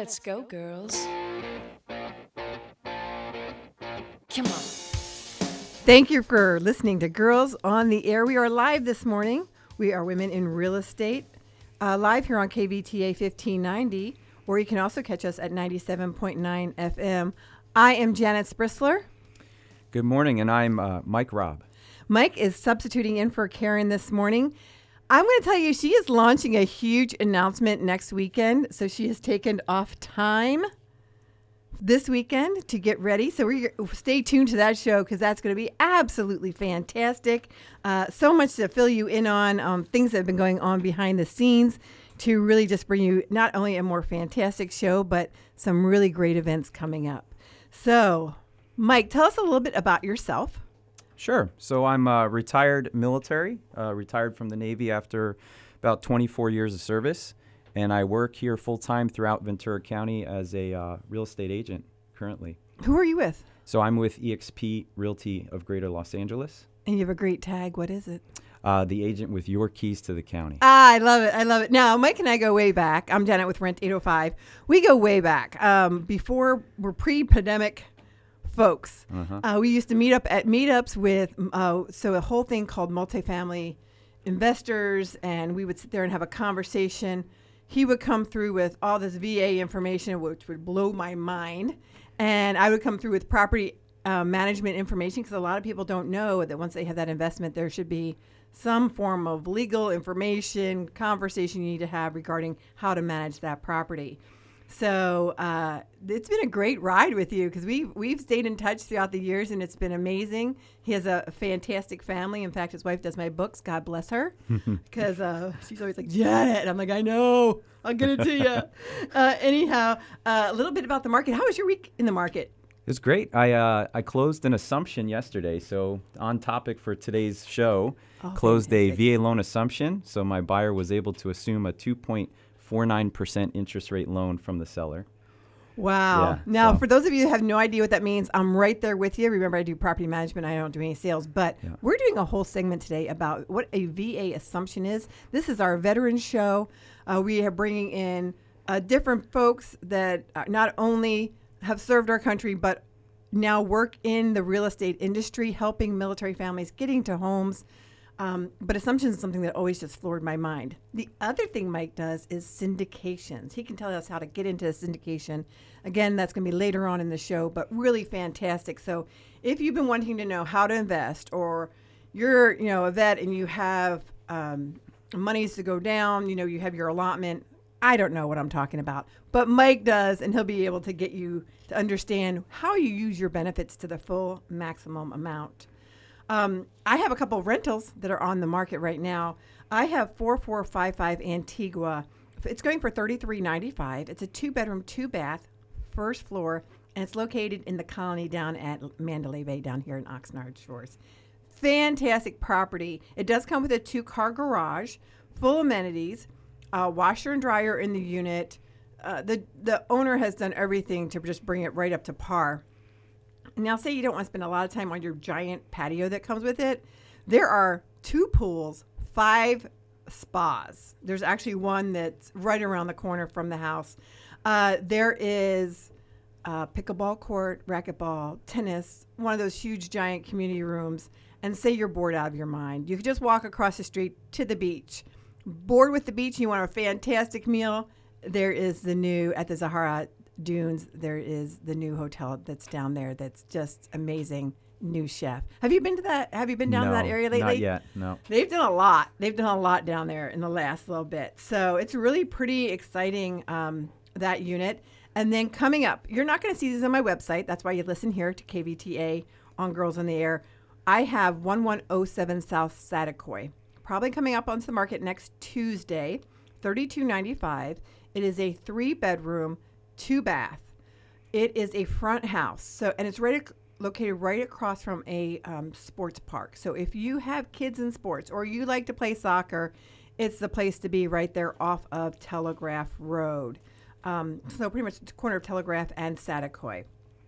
Let's go, girls. Come on. Thank you for listening to Girls on the Air. We are live this morning. We are women in real estate, live here on KVTA 1590, or you can also catch us at 97.9 FM. I am Janet Sprisler. Good morning, and I'm Mike Robb. Mike is substituting in for Karen this morning. I'm going to tell you, she is launching a huge announcement next weekend, so she has taken off time this weekend to get ready. So stay tuned to that show because that's going to be absolutely fantastic. So much to fill you in on things that have been going on behind the scenes to really just bring you not only a more fantastic show, but some really great events coming up. So, Mike, tell us a little bit about yourself. Sure. So I'm retired military, retired from the Navy after about 24 years of service. And I work here full-time throughout Ventura County as a real estate agent currently. Who are you with? So I'm with eXp Realty of Greater Los Angeles. And you have a great tag. What is it? The agent with your keys to the county. I love it. I love it. Now, Mike and I go way back. I'm Janet with Rent 805. We go way back. Before we're pre-pandemic folks. We used to meet up at meetups with, so a whole thing called multifamily investors, and we would sit there and have a conversation. He would come through with all this VA information, which would blow my mind. And I would come through with property management information because a lot of people don't know that once they have that investment, there should be some form of legal information, conversation you need to have regarding how to manage that property. So it's been a great ride with you because we've stayed in touch throughout the years, and it's been amazing. He has a fantastic family. In fact, his wife does my books. God bless her, because she's always like, Janet. And I'm like, I know. I'll get it to you. Anyhow, a little bit about the market. How was your week in the market? It was great. I closed an assumption yesterday. So on topic for today's show, closed fantastic. a VA loan assumption. So my buyer was able to assume a 2.49% interest rate loan from the seller. Wow. Yeah, Now, so- for those of you who have no idea what that means, I'm right there with you. Remember, I do property management. I don't do any sales. But we're doing a whole segment today about what a VA assumption is. This is our veteran show. We are bringing in different folks that not only have served our country, but now work in the real estate industry, helping military families getting to homes. But assumptions is something that always just floored my mind. The other thing Mike does is syndications. He can tell us how to get into a syndication. Again, that's going to be later on in the show, but really fantastic. So if you've been wanting to know how to invest, or you're a vet and you have monies to go down, you have your allotment, I don't know what I'm talking about, but Mike does, and he'll be able to get you to understand how you use your benefits to the full maximum amount. I have a couple of rentals that are on the market right now. I have 4455 Antigua. It's going for $33.95. It's a 2-bedroom, 2-bath, first floor, and it's located in the Colony down at Mandalay Bay down here in Oxnard Shores. Fantastic property. It does come with a 2-car garage, full amenities, washer and dryer in the unit. The owner has done everything to just bring it right up to par. Now, say you don't want to spend a lot of time on your giant patio that comes with it. There are 2 pools, 5 spas. There's actually one that's right around the corner from the house. There is pickleball court, racquetball, tennis, one of those huge giant community rooms. And say you're bored out of your mind, you could just walk across the street to the beach. Bored with the beach, you want a fantastic meal. There is the new, at the Zahara Dunes, there is the new hotel that's down there that's just amazing. New chef. Have you been to that? Have you been down to that area lately? Not yet, no. They've done a lot. They've done a lot down there in the last little bit. So it's really pretty exciting, that unit. And then coming up, you're not going to see these on my website. That's why you listen here to KVTA on Girls on the Air. I have 1107 South Saticoy. Probably coming up onto the market next Tuesday, $32.95. It is a 3-bedroom, 2-bath. It is a front house. So, and it's located right across from a sports park. So if you have kids in sports or you like to play soccer, it's the place to be right there off of Telegraph Road. So pretty much the corner of Telegraph and Saticoy.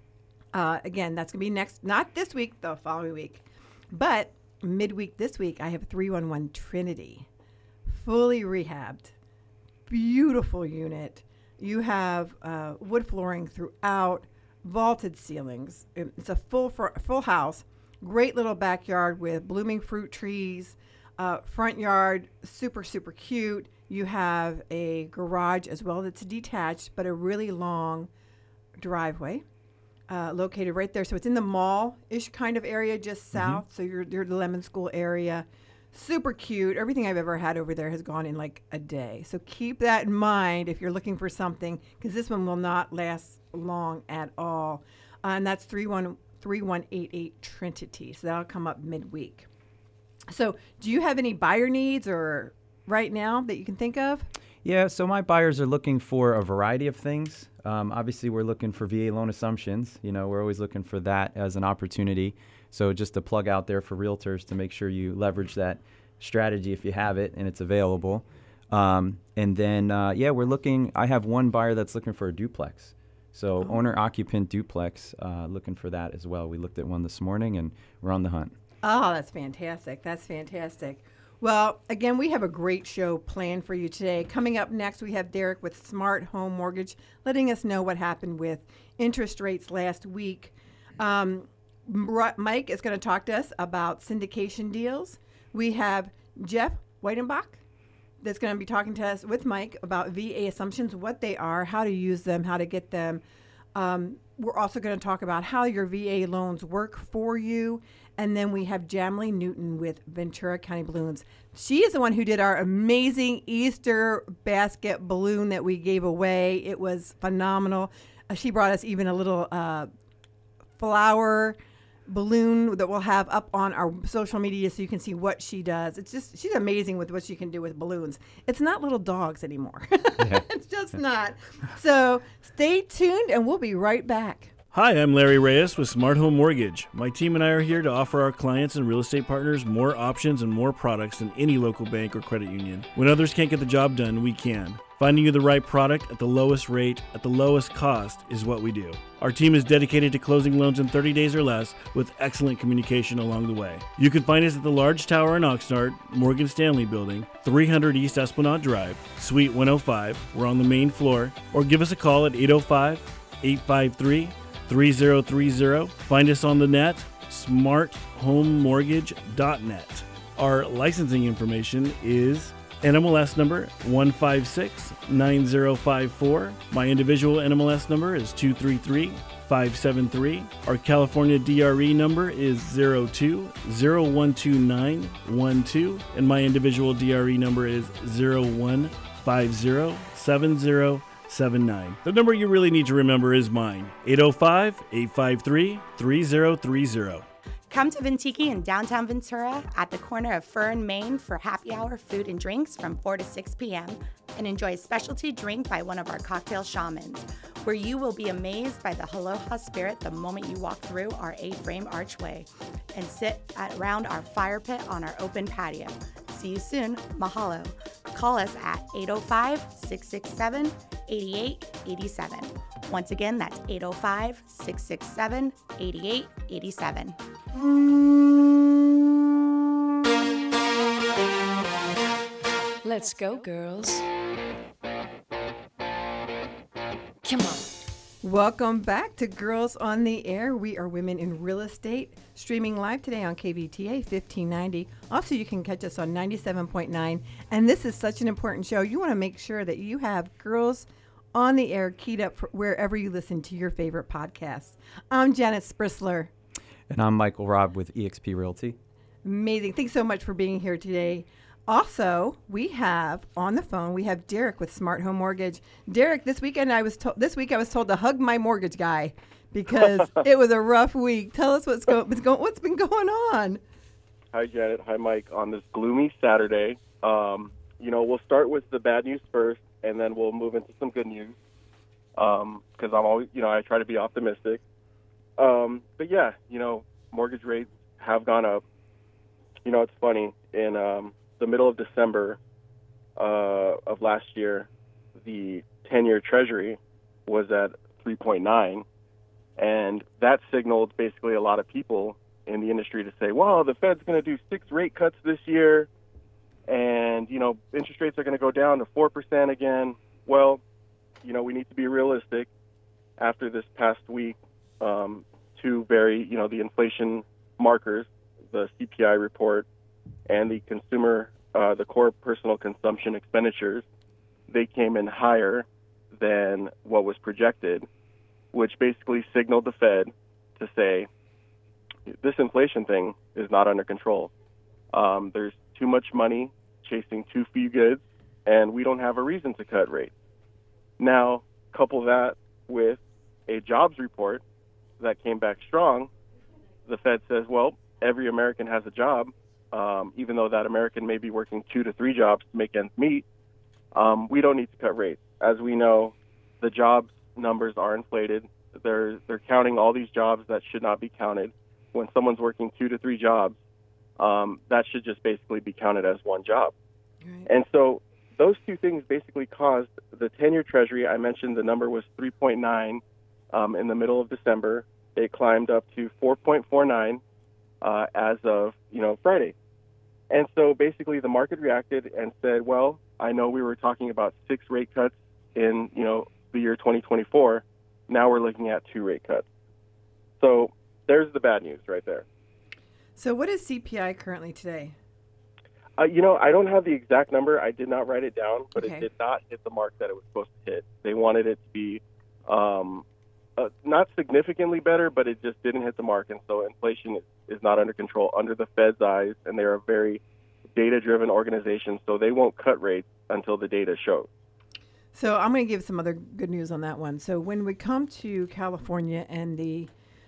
Again, that's going to be next, not this week, the following week. But midweek this week, I have 311 Trinity. Fully rehabbed. Beautiful unit. You have wood flooring throughout, vaulted ceilings. It's a full house. Great little backyard with blooming fruit trees. Front yard, super, super cute. You have a garage as well that's detached, but a really long driveway located right there. So it's in the mall-ish kind of area, just south. So you're the Lemon School area. Super cute. Everything I've ever had over there has gone in like a day. So keep that in mind if you're looking for something, because this one will not last long at all. And that's 3188 Trinity. So that'll come up midweek. So do you have any buyer needs or right now that you can think of? Yeah, so my buyers are looking for a variety of things. Obviously, we're looking for VA loan assumptions. We're always looking for that as an opportunity. So just a plug out there for realtors to make sure you leverage that strategy if you have it and it's available. And then, we're looking. I have one buyer that's looking for a duplex. So owner-occupant duplex, looking for that as well. We looked at one this morning, and we're on the hunt. Oh, that's fantastic. That's fantastic. Well, again, we have a great show planned for you today. Coming up next, we have Derek with Smart Home Mortgage letting us know what happened with interest rates last week. Mike is going to talk to us about syndication deals. We have Jeff Weidenbach that's going to be talking to us with Mike about VA assumptions, what they are, how to use them, how to get them. We're also going to talk about how your VA loans work for you. And then we have Jamily Newton with Ventura County Balloons. She is the one who did our amazing Easter basket balloon that we gave away. It was phenomenal. She brought us even a little flower balloon that we'll have up on our social media so you can see what she does. She's amazing with what she can do with balloons. It's not little dogs anymore. Yeah. It's just not. So stay tuned and we'll be right back. Hi, I'm Larry Reyes with Smart Home Mortgage. My team and I are here to offer our clients and real estate partners more options and more products than any local bank or credit union. When others can't get the job done, we can. Finding you the right product at the lowest rate, at the lowest cost is what we do. Our team is dedicated to closing loans in 30 days or less with excellent communication along the way. You can find us at the Large Tower in Oxnard, Morgan Stanley Building, 300 East Esplanade Drive, Suite 105. We're on the main floor. Or give us a call at 805-853-3030. Find us on the net, smarthomemortgage.net. Our licensing information is NMLS number 1569054. My individual NMLS number is 233573. Our California DRE number is 02012912, and my individual DRE number is 01507079. The number you really need to remember is mine, 805-853-3030. Come to Ventiki in downtown Ventura at the corner of Fur and Main for happy hour food and drinks from 4 to 6 p.m. and enjoy a specialty drink by one of our cocktail shamans, where you will be amazed by the aloha spirit the moment you walk through our A-frame archway and sit around our fire pit on our open patio. See you soon. Mahalo. Call us at 805-667-8887. Once again, that's 805-667-8887. Let's go, girls. Come on. Welcome back to Girls on the Air. We are women in real estate, streaming live today on KVTA 1590. Also, you can catch us on 97.9. And this is such an important show. You want to make sure that you have Girls on the Air keyed up for wherever you listen to your favorite podcasts. I'm Janet Sprisler. And I'm Michael Robb with eXp Realty. Amazing. Thanks so much for being here today. Also, we have on the phone, we have Derek with Smart Home Mortgage. Derek, this week I was told to hug my mortgage guy because it was a rough week. Tell us what's been going on. Hi, Janet. Hi, Mike. On this gloomy Saturday, we'll start with the bad news first, and then we'll move into some good news. Because I'm always, I try to be optimistic. But yeah, mortgage rates have gone up. It's funny. In the middle of December of last year, the 10-year Treasury was at 3.9, and that signaled basically a lot of people in the industry to say, well, the Fed's going to do 6 rate cuts this year, and, interest rates are going to go down to 4% again. Well, we need to be realistic after this past week. Two very, the inflation markers, the CPI report and the the core personal consumption expenditures, they came in higher than what was projected, which basically signaled the Fed to say, this inflation thing is not under control. There's too much money chasing too few goods, and we don't have a reason to cut rates. Now, couple that with a jobs report that came back strong, the Fed says, well, every American has a job, even though that American may be working 2 to 3 jobs to make ends meet. We don't need to cut rates. As we know, the jobs numbers are inflated. They're counting all these jobs that should not be counted. When someone's working 2 to 3 jobs, that should just basically be counted as one job. Right. And so those two things basically caused the 10-year Treasury, I mentioned the number was 3.9 in the middle of December. It climbed up to 4.49 as of, Friday. And so basically the market reacted and said, well, I know we were talking about 6 rate cuts in, the year 2024. Now we're looking at 2 rate cuts. So there's the bad news right there. So what is CPI currently today? I don't have the exact number. I did not write it down, but Okay. It did not hit the mark that it was supposed to hit. They wanted it to be not significantly better, but it just didn't hit the mark. And so inflation is not under control under the Fed's eyes, and they're a very data-driven organization, so they won't cut rates until the data shows. So I'm going to give some other good news on that one. So when we come to California and the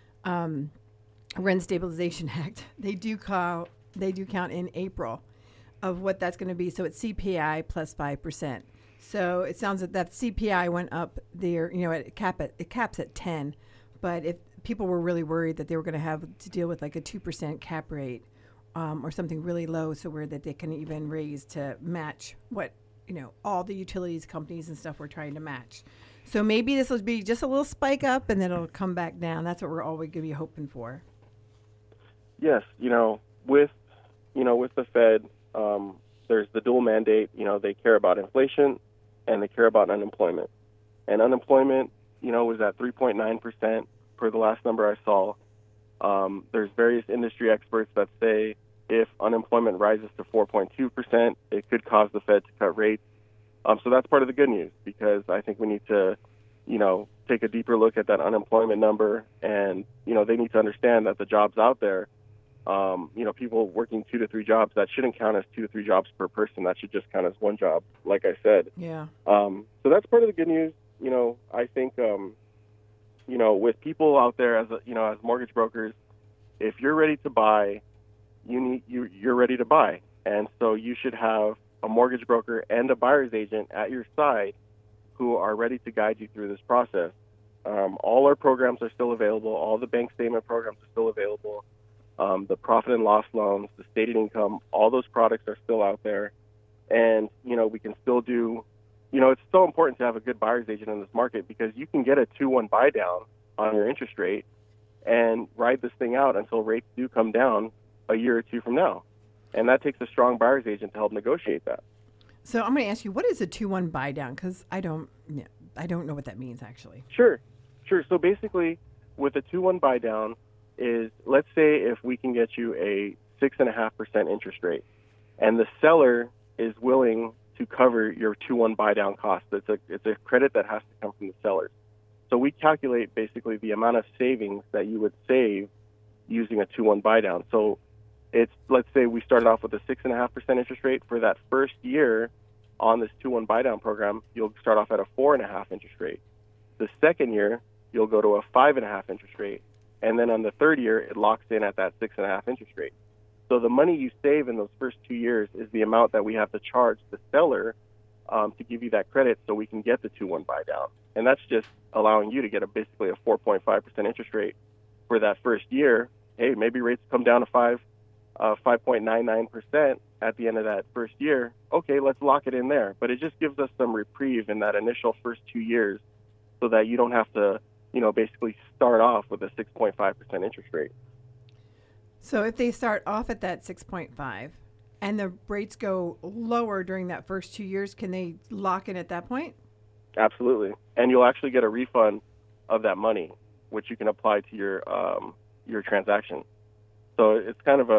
Rent Stabilization Act, they do count in April of what that's going to be. So it's CPI plus 5%. So it sounds that CPI went up there. It caps at 10. But if people were really worried that they were going to have to deal with like a 2% cap rate or something really low, so where that they can even raise to match what all the utilities companies and stuff were trying to match. So maybe this will be just a little spike up and then it'll come back down. That's what we're always going to be hoping for. Yes, with the Fed, there's the dual mandate. They care about inflation and they care about unemployment. And unemployment, was at 3.9% per the last number I saw. There's various industry experts that say if unemployment rises to 4.2%, it could cause the Fed to cut rates. So that's part of the good news, because I think we need to, take a deeper look at that unemployment number. And, they need to understand that the jobs out there, people working 2 to 3 jobs, that shouldn't count as 2 to 3 jobs per person. That should just count as one job, like I said. Yeah. So that's part of the good news. I think, with people out there as mortgage brokers, if you're ready to buy, you're ready to buy. And so you should have a mortgage broker and a buyer's agent at your side who are ready to guide you through this process. All our programs are still available. All the bank statement programs are still available. The profit and loss loans, the stated income, all those products are still out there. And, we can still do, it's so important to have a good buyer's agent in this market, because you can get a 2-1 buy down on your interest rate and ride this thing out until rates do come down a year or 2 from now. And that takes a strong buyer's agent to help negotiate that. So I'm going to ask you, what is a 2-1 buy down? Because I don't know what that means, actually. Sure. So basically, with a 2-1 buy down is, let's say if we can get you a 6.5% interest rate, and the seller is willing to cover your 2-1 buy down cost. It's a credit that has to come from the sellers. So we calculate basically the amount of savings that you would save using a 2-1 buy down. So let's say we started off with a 6.5% interest rate. For that first year on this 2-1 buy down program, you'll start off at a 4.5 interest rate. The second year, you'll go to a 5.5 interest rate. And then on the third year, it locks in at that 6.5 interest rate. So the money you save in those first 2 years is the amount that we have to charge the seller to give you that credit, so we can get the 2-1 buy down. And that's just allowing you to get basically a 4.5% interest rate for that first year. Hey, maybe rates come down to 5.99% at the end of that first year. Okay, let's lock it in there. But it just gives us some reprieve in that initial first 2 years, so that you don't have to, basically start off with a 6.5% interest rate. So if they start off at that 6.5 and the rates go lower during that first 2 years, can they lock in at that point? Absolutely. And you'll actually get a refund of that money, which you can apply to your transaction. So it's kind of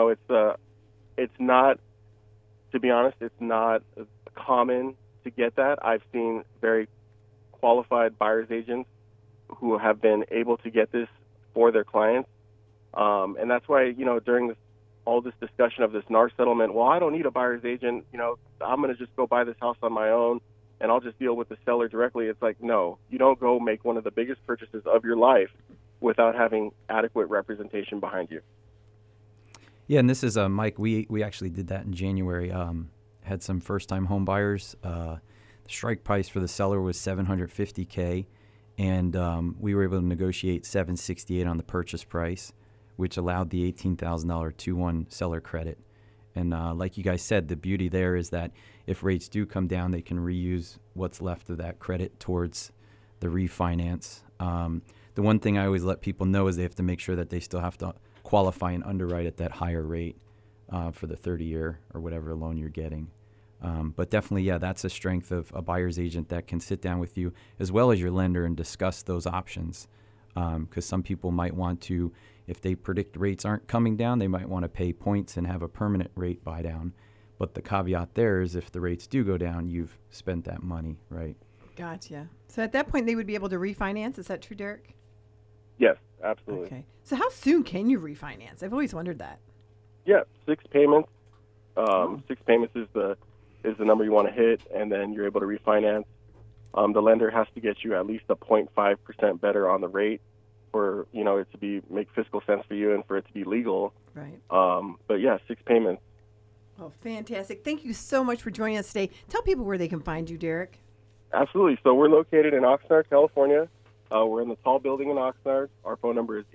it's not, to be honest, it's not common to get that. I've seen very qualified buyer's agents who have been able to get this for their clients. And that's why, during all this discussion of this NAR settlement, well, I don't need a buyer's agent. I'm going to just go buy this house on my own and I'll just deal with the seller directly. It's like, no, you don't go make one of the biggest purchases of your life without having adequate representation behind you. Yeah, and this is Mike. We actually did that in January. Had some first-time home buyers. The strike price for the seller was $750K, and we were able to negotiate $768 on the purchase price, which allowed the $18,000 2-1 seller credit. And like you guys said, the beauty there is that if rates do come down, they can reuse what's left of that credit towards the refinance. The one thing I always let people know is they have to make sure that they still have to qualify and underwrite at that higher rate for the 30-year or whatever loan you're getting. But definitely, yeah, that's a strength of a buyer's agent that can sit down with you as well as your lender and discuss those options. Because some people might want to, if they predict rates aren't coming down, they might want to pay points and have a permanent rate buy down. But the caveat there is if the rates do go down, you've spent that money, right? Gotcha. So at that point, they would be able to refinance. Is that true, Derek? Yes, absolutely. Okay. So how soon can you refinance? I've always wondered that. Yeah, 6 payments. 6 payments is the number you want to hit, and then you're able to refinance. The lender has to get you at least a 0.5% better on the rate for it to make fiscal sense for you and for it to be legal. Right. But yeah, 6 payments. Oh, fantastic! Thank you so much for joining us today. Tell people where they can find you, Derek. Absolutely. So we're located in Oxnard, California. We're in the tall building in Oxnard. Our phone number is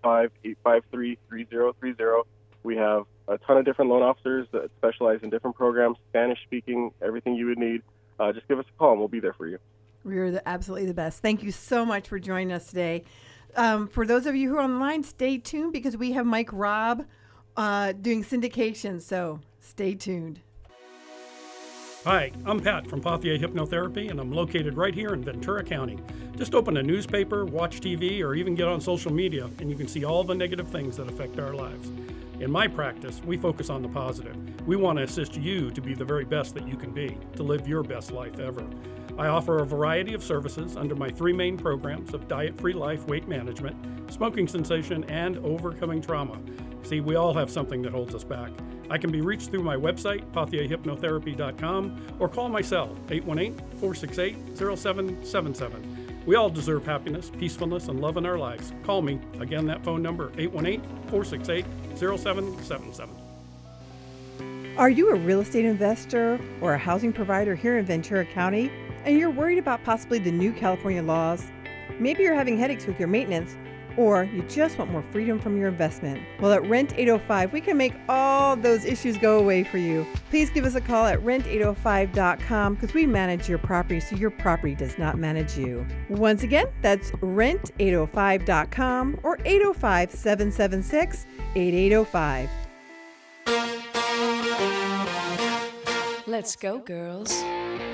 805-853-3030. We have a ton of different loan officers that specialize in different programs, Spanish speaking, everything you would need. Just give us a call and we'll be there for you. We're absolutely the best. Thank you so much for joining us today. For those of you who are online, stay tuned because we have Mike Robb doing syndication. So stay tuned. Hi, I'm Pat from Pathia Hypnotherapy, and I'm located right here in Ventura County. Just open a newspaper, watch TV, or even get on social media, and you can see all the negative things that affect our lives. In my practice, we focus on the positive. We want to assist you to be the very best that you can be, to live your best life ever. I offer a variety of services under my 3 main programs of diet-free life, weight management, smoking cessation, and overcoming trauma. See, we all have something that holds us back. I can be reached through my website, pathiahypnotherapy.com, or call my cell, 818-468-0777. We all deserve happiness, peacefulness, and love in our lives. Call me. Again, that phone number, 818-468-0777. Are you a real estate investor or a housing provider here in Ventura County, and you're worried about possibly the new California laws? Maybe you're having headaches with your maintenance, or you just want more freedom from your investment. Well, at Rent 805, we can make all those issues go away for you. Please give us a call at rent805.com because we manage your property so your property does not manage you. Once again, that's rent805.com or 805-776-8805. Let's go, girls.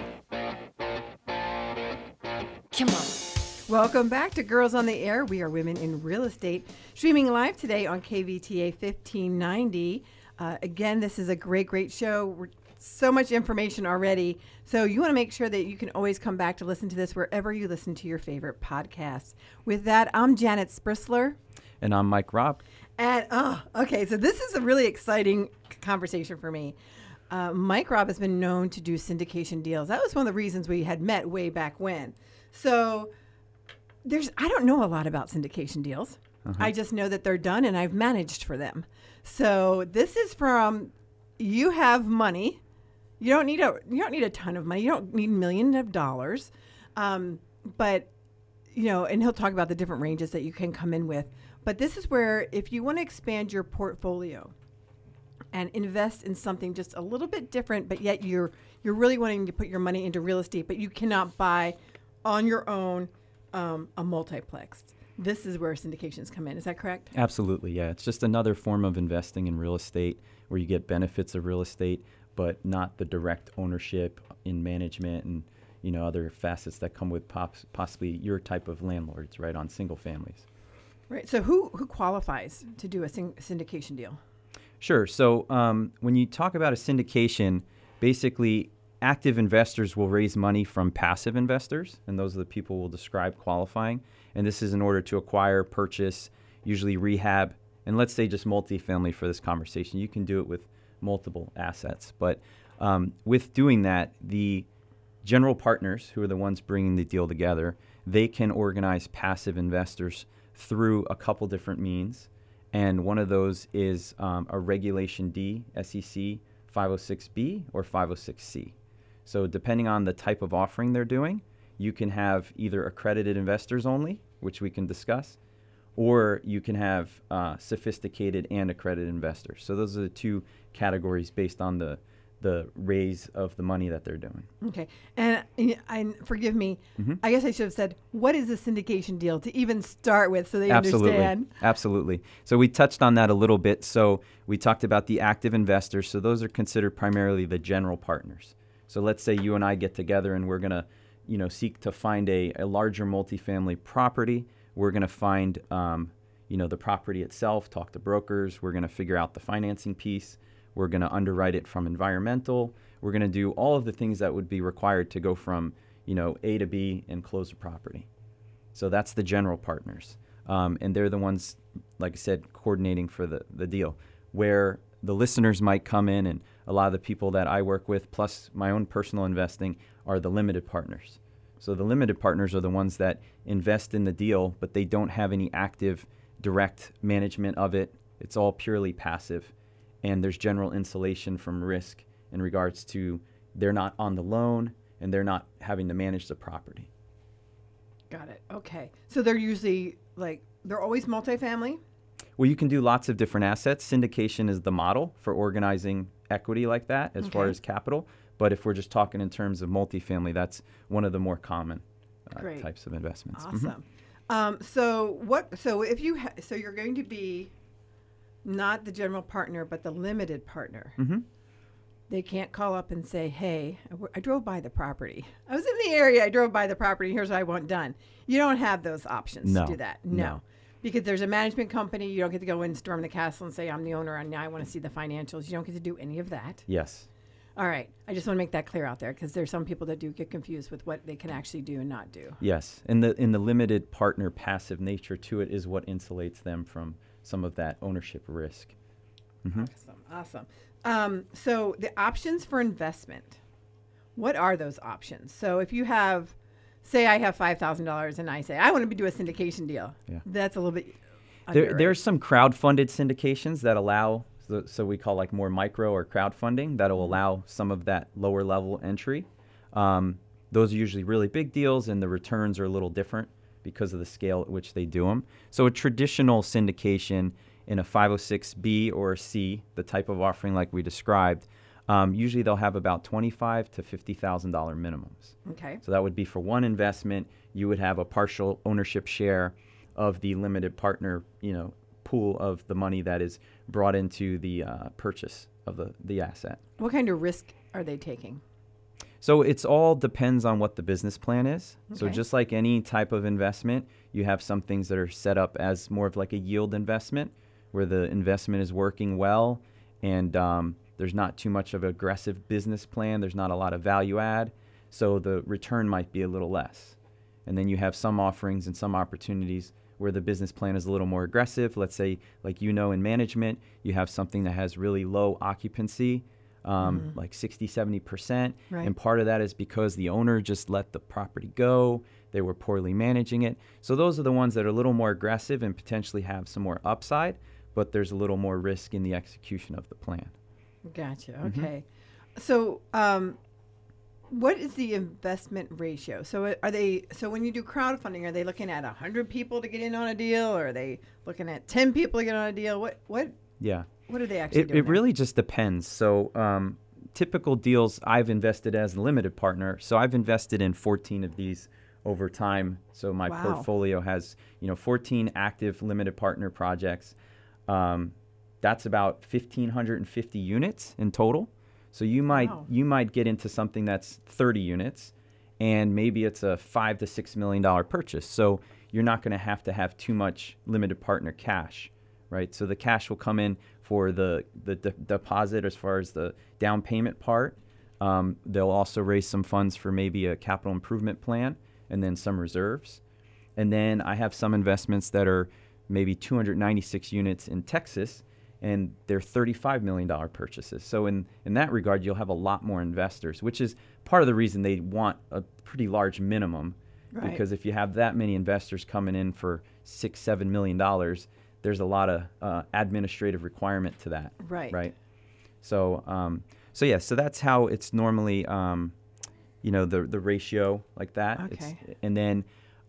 Come on. Welcome back to Girls on the Air. We are women in real estate, streaming live today on KVTA 1590. Again, this is a great show. So much information already. So you want to make sure that you can always come back to listen to this wherever you listen to your favorite podcasts. With that, I'm Janet Sprisler. And I'm Mike Robb. And, okay, so this is a really exciting conversation for me. Mike Robb has been known to do syndication deals. That was one of the reasons we had met way back when. So I don't know a lot about syndication deals. I just know that they're done and I've managed for them. So this is from, you have money. You don't need a ton of money. You don't need millions of dollars. But, and he'll talk about the different ranges that you can come in with. But this is where if you want to expand your portfolio and invest in something just a little bit different, but yet you're really wanting to put your money into real estate, but you cannot buy on your own a multiplex. This is where syndications come in. Is that correct? Absolutely, yeah. It's just another form of investing in real estate where you get benefits of real estate, but not the direct ownership in management and other facets that come with possibly your type of landlords, right, on single families. Right. So who qualifies to do a syndication deal? Sure. So when you talk about a syndication, basically active investors will raise money from passive investors, and those are the people we'll describe qualifying. And this is in order to acquire, purchase, usually rehab, and let's say just multifamily for this conversation. You can do it with multiple assets. But with doing that, the general partners, who are the ones bringing the deal together, they can organize passive investors through a couple different means. And one of those is a Regulation D, SEC 506B or 506C. So depending on the type of offering they're doing, you can have either accredited investors only, which we can discuss, or you can have sophisticated and accredited investors. So those are the two categories based on the raise of the money that they're doing. Okay. And forgive me, I guess I should have said, what is a syndication deal to even start with so they understand? Absolutely. So we touched on that a little bit. So we talked about the active investors. So those are considered primarily the general partners. So let's say you and I get together and we're going to, seek to find a larger multifamily property. We're going to find, the property itself, talk to brokers. We're going to figure out the financing piece. We're going to underwrite it from environmental. We're going to do all of the things that would be required to go from, A to B and close a property. So that's the general partners. And they're the ones, like I said, coordinating for the deal. Where the listeners might come in, and a lot of the people that I work with, plus my own personal investing, are the limited partners. So the limited partners are the ones that invest in the deal, but they don't have any active direct management of it. It's all purely passive. And there's general insulation from risk in regards to they're not on the loan and they're not having to manage the property. Got it. Okay. So they're usually they're always multifamily? Well, you can do lots of different assets. Syndication is the model for organizing equity like that as far as capital. But if we're just talking in terms of multifamily, that's one of the more common types of investments. Awesome. So if you so you're going to be not the general partner, but the limited partner. They can't call up and say, hey, I drove by the property. I was in the area. I drove by the property. Here's what I want done. You don't have those options to do that. No. Because there's a management company. You don't get to go and storm the castle and say, I'm the owner and now I want to see the financials. You don't get to do any of that. Yes. All right. I just want to make that clear out there because there's some people that do get confused with what they can actually do and not do. Yes. And in the limited partner passive nature to it is what insulates them from some of that ownership risk. Awesome. So the options for investment, what are those options? So if you have, say I have $5,000 and I say, I want to do a syndication deal. Yeah. That's a little bit There's some crowd-funded syndications that allow, so we call more micro or crowdfunding, that'll allow some of that lower level entry. Those are usually really big deals and the returns are a little different because of the scale at which they do them. So a traditional syndication in a 506B or a C, the type of offering like we described, usually they'll have about $25,000 to $50,000 minimums. Okay. So that would be for one investment. You would have a partial ownership share of the limited partner, pool of the money that is brought into the purchase of the asset. What kind of risk are they taking? So it's all depends on what the business plan is. Okay. So just like any type of investment, you have some things that are set up as more of like a yield investment where the investment is working well and there's not too much of an aggressive business plan. There's not a lot of value add. So the return might be a little less. And then you have some offerings and some opportunities where the business plan is a little more aggressive. Let's say, in management, you have something that has really low occupancy, like 60, 70%. Right. And part of that is because the owner just let the property go. They were poorly managing it. So those are the ones that are a little more aggressive and potentially have some more upside, but there's a little more risk in the execution of the plan. Gotcha. Okay. So, what is the investment ratio? So so when you do crowdfunding, are they looking at 100 people to get in on a deal, or are they looking at 10 people to get on a deal? What are they actually doing? It really just depends. So typical deals I've invested as a limited partner. So I've invested in 14 of these over time. So my portfolio has 14 active limited partner projects. That's about 1,550 units in total. So you might get into something that's 30 units, and maybe it's a $5 to $6 million purchase. So you're not going to have too much limited partner cash, right? So the cash will come in for the deposit as far as the down payment part. They'll also raise some funds for maybe a capital improvement plan and then some reserves. And then I have some investments that are maybe 296 units in Texas, and they're $35 million purchases. So in that regard, you'll have a lot more investors, which is part of the reason they want a pretty large minimum. Right. Because if you have that many investors coming in for $6-7 million, there's a lot of administrative requirement to that. Right. Right. So so that's how it's normally, the ratio like that. Okay. And then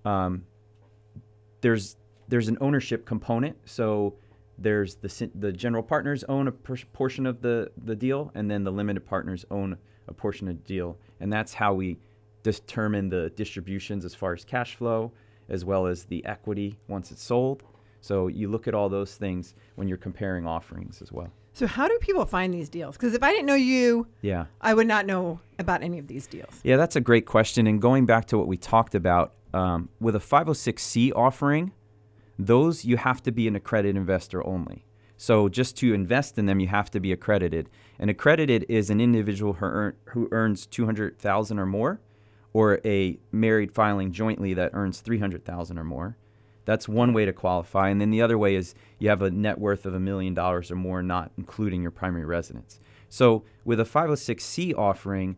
there's an ownership component. So there's the general partners own a portion of the deal, and then the limited partners own a portion of the deal. And that's how we determine the distributions as far as cash flow, as well as the equity once it's sold. So you look at all those things when you're comparing offerings as well. So how do people find these deals? Because if I didn't know you, Yeah. I would not know about any of these deals. Yeah, that's a great question. And going back to what we talked about, with a 506C offering, those you have to be an accredited investor only. So just to invest in them, you have to be accredited. And accredited is an individual who earns $200,000 or more, or a married filing jointly that earns $300,000 or more. That's one way to qualify. And then the other way is you have a net worth of $1 million or more, not including your primary residence. So with a 506C offering,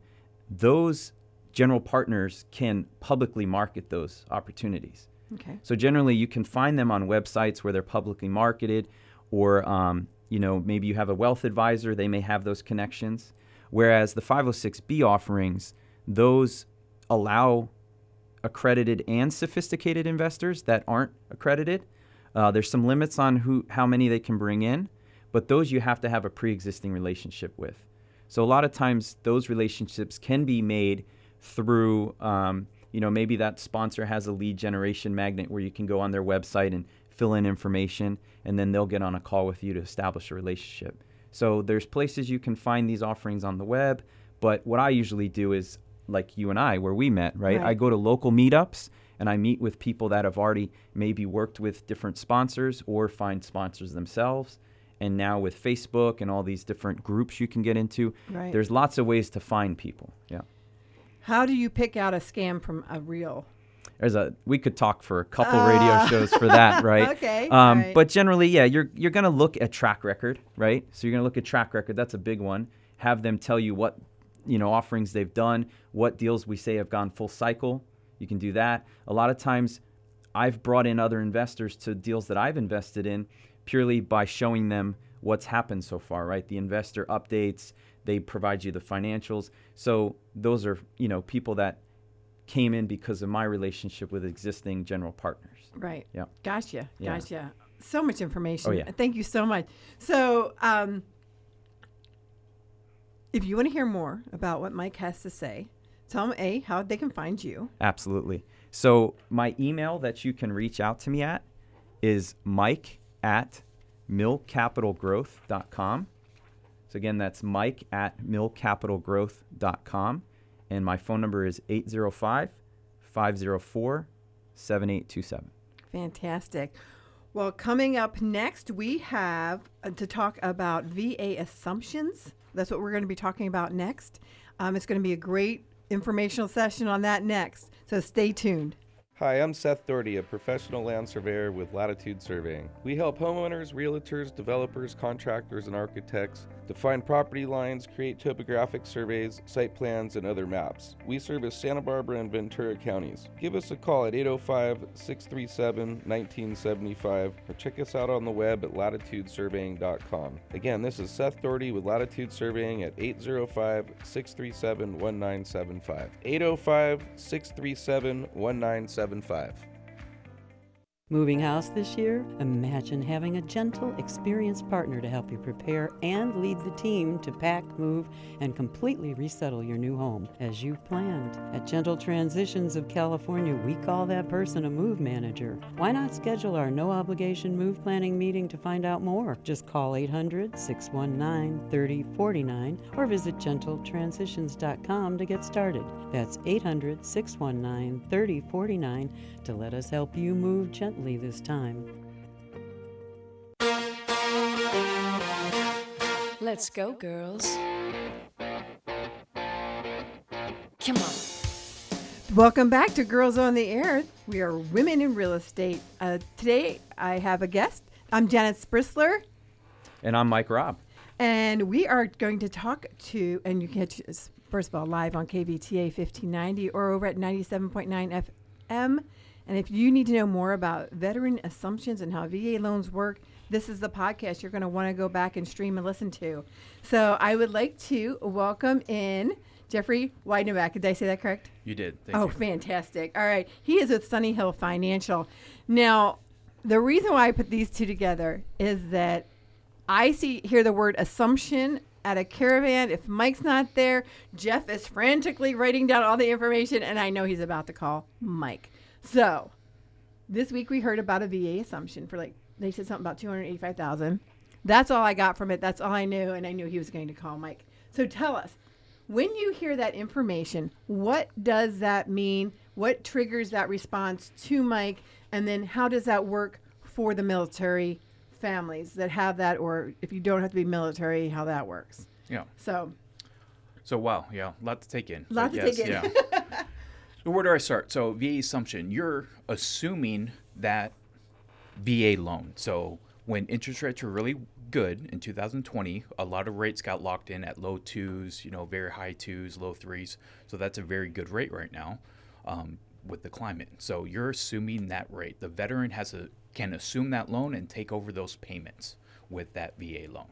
those general partners can publicly market those opportunities. Okay. So generally, you can find them on websites where they're publicly marketed, or maybe you have a wealth advisor; they may have those connections. Whereas the 506B offerings, those allow accredited and sophisticated investors that aren't accredited. There's some limits on how many they can bring in, but those you have to have a pre-existing relationship with. So a lot of times, those relationships can be made through. Maybe that sponsor has a lead generation magnet where you can go on their website and fill in information, and then they'll get on a call with you to establish a relationship. So there's places you can find these offerings on the web, but what I usually do is, like you and I, where we met, right? I go to local meetups, and I meet with people that have already maybe worked with different sponsors or find sponsors themselves. And now with Facebook and all these different groups you can get into, there's lots of ways to find people. Yeah. How do you pick out a scam from a real? We could talk for a couple radio shows for that, right? Okay. Right. But generally, yeah, you're going to look at track record, right? So you're going to look at track record. That's a big one. Have them tell you what, offerings they've done, what deals we say have gone full cycle. You can do that. A lot of times I've brought in other investors to deals that I've invested in purely by showing them what's happened so far, right? The investor updates, they provide you the financials. So those are, people that came in because of my relationship with existing general partners. Right. Yeah. Gotcha. Yeah. Gotcha. So much information. Oh, yeah. Thank you so much. So if you want to hear more about what Mike has to say, tell them, how they can find you. Absolutely. So my email that you can reach out to me at is mike@millcapitalgrowth.com. So again, that's mike@millcapitalgrowth.com. And my phone number is 805-504-7827. Fantastic. Well, coming up next, we have to talk about VA assumptions. That's what we're going to be talking about next. It's going to be a great informational session on that next. So stay tuned. Hi, I'm Seth Doherty, a professional land surveyor with Latitude Surveying. We help homeowners, realtors, developers, contractors, and architects define property lines, create topographic surveys, site plans, and other maps. We service Santa Barbara and Ventura counties. Give us a call at 805-637-1975 or check us out on the web at latitudesurveying.com. Again, this is Seth Doherty with Latitude Surveying at 805-637-1975. 805-637-1975. Moving house this year? Imagine having a gentle, experienced partner to help you prepare and lead the team to pack, move, and completely resettle your new home as you've planned. At Gentle Transitions of California, we call that person a move manager. Why not schedule our no-obligation move planning meeting to find out more? Just call 800-619-3049 or visit GentleTransitions.com to get started. That's 800-619-3049 to let us help you move gently this time. Let's go, girls. Come on. Welcome back to Girls on the Air. We are women in real estate. Today I have a guest. I'm Janet Sprisler. And I'm Mike Robb. And we are going to talk to, and you can catch us, first of all, live on KVTA 1590 or over at 97.9 FM. And if you need to know more about veteran assumptions and how VA loans work, this is the podcast you're going to want to go back and stream and listen to. So I would like to welcome in Jeffrey Weidenbach. Did I say that correct? You did. Thank you. Fantastic. All right. He is with Sunny Hill Financial. Now, the reason why I put these two together is that I hear the word assumption at a caravan. If Mike's not there, Jeff is frantically writing down all the information, and I know he's about to call Mike. So, this week we heard about a VA assumption for they said something about $285,000. That's all I got from it. That's all I knew, and I knew he was going to call Mike. So tell us, when you hear that information, what does that mean? What triggers that response to Mike? And then how does that work for the military families that have that, or if you don't have to be military, how that works? Yeah. So wow, yeah, a lot to take in. Yeah. So where do I start? So VA assumption, you're assuming that VA loan. So when interest rates were really good in 2020, a lot of rates got locked in at low twos, very high twos, low threes. So that's a very good rate right now with the climate. So you're assuming that rate. The veteran can assume that loan and take over those payments with that VA loan.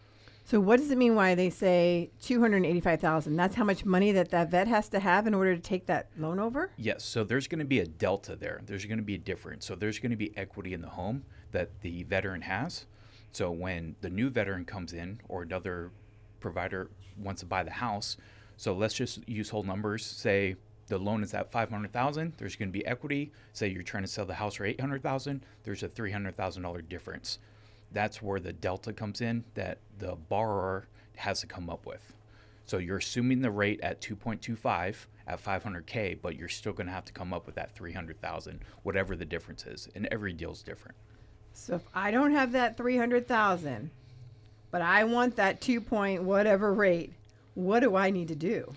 So what does it mean why they say $285,000? That's how much money that vet has to have in order to take that loan over? Yes. So there's going to be a delta there. There's going to be a difference. So there's going to be equity in the home that the veteran has. So when the new veteran comes in or another provider wants to buy the house, so let's just use whole numbers. Say the loan is at $500,000. There's going to be equity. Say you're trying to sell the house for $800,000. There's a $300,000 difference. That's where the delta comes in that the borrower has to come up with. So you're assuming the rate at 2.25 at $500K, but you're still going to have to come up with that $300,000, whatever the difference is, and every deal's different. So if I don't have that $300,000, but I want that 2 point whatever rate, what do I need to do?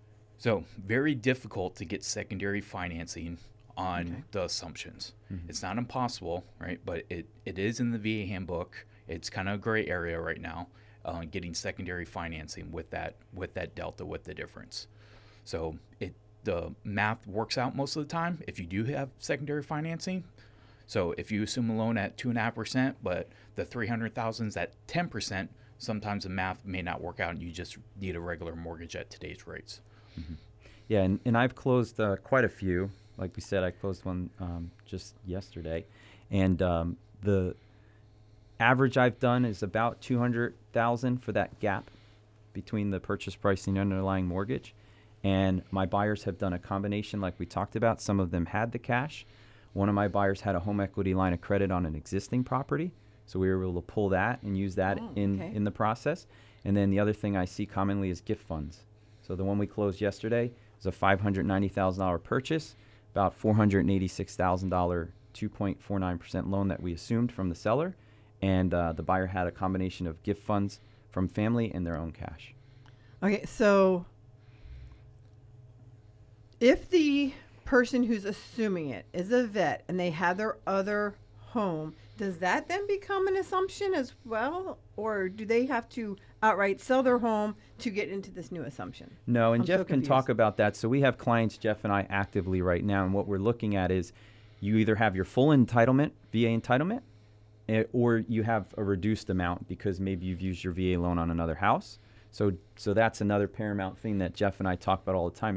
So very difficult to get secondary financing on the assumptions. Mm-hmm. It's not impossible, right? But it is in the VA handbook. It's kind of a gray area right now, getting secondary financing with that delta, with the difference. So the math works out most of the time if you do have secondary financing. So if you assume a loan at 2.5%, but the $300,000 is at 10%, sometimes the math may not work out, and you just need a regular mortgage at today's rates. Mm-hmm. Yeah, and I've closed quite a few. Like we said, I closed one just yesterday, and the average I've done is about $200,000 for that gap between the purchase price and the underlying mortgage. And my buyers have done a combination, like we talked about. Some of them had the cash. One of my buyers had a home equity line of credit on an existing property, so we were able to pull that and use that in the process. And then the other thing I see commonly is gift funds. So the one we closed yesterday was a $590,000 purchase, about $486,000 2.49% loan that we assumed from the seller, and the buyer had a combination of gift funds from family and their own cash. Okay, so if the person who's assuming it is a vet and they have their other home, does that then become an assumption as well? Or do they have to outright sell their home to get into this new assumption? No, and I'm Jeff so can talk about that. So we have clients, Jeff and I, actively right now, and what we're looking at is you either have your full entitlement, VA entitlement, or you have a reduced amount because maybe you've used your VA loan on another house. So that's another paramount thing that Jeff and I talk about all the time is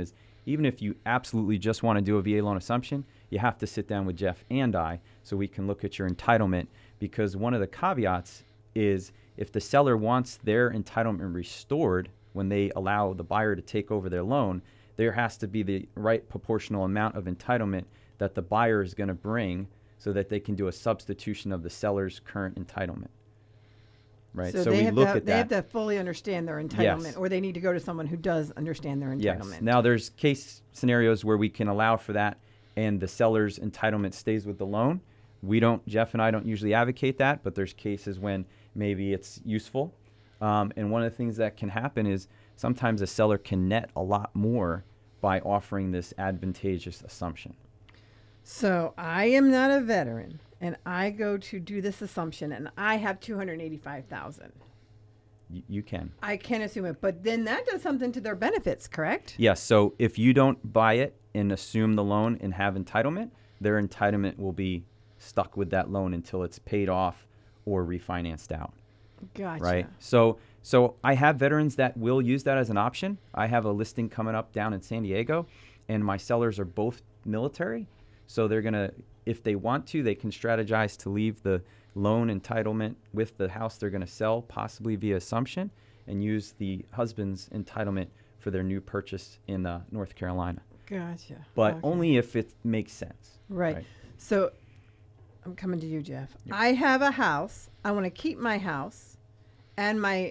even if you absolutely just want to do a VA loan assumption, you have to sit down with Jeff and I so we can look at your entitlement, because one of the caveats is if the seller wants their entitlement restored when they allow the buyer to take over their loan, there has to be the right proportional amount of entitlement that the buyer is going to bring so that they can do a substitution of the seller's current entitlement. Right. So we look at that. They have to fully understand their entitlement, Yes. or they need to go to someone who does understand their entitlement. Yes. Now there's case scenarios where we can allow for that and the seller's entitlement stays with the loan. Jeff and I don't usually advocate that, but there's cases when maybe it's useful. And one of the things that can happen is sometimes a seller can net a lot more by offering this advantageous assumption. So I am not a veteran, and I go to do this assumption, and I have $285,000. You can. I can assume it, but then that does something to their benefits, correct? Yes. So if you don't buy it and assume the loan and have entitlement, their entitlement will be stuck with that loan until it's paid off or refinanced out. Gotcha. Right. So I have veterans that will use that as an option. I have a listing coming up down in San Diego, and my sellers are both military. So they're going to, if they want to, they can strategize to leave the loan entitlement with the house they're going to sell, possibly via assumption, and use the husband's entitlement for their new purchase in North Carolina. Gotcha. But Okay. only if it makes sense. Right. So I'm coming to you, Jeff. Yep. I have a house. I want to keep my house and my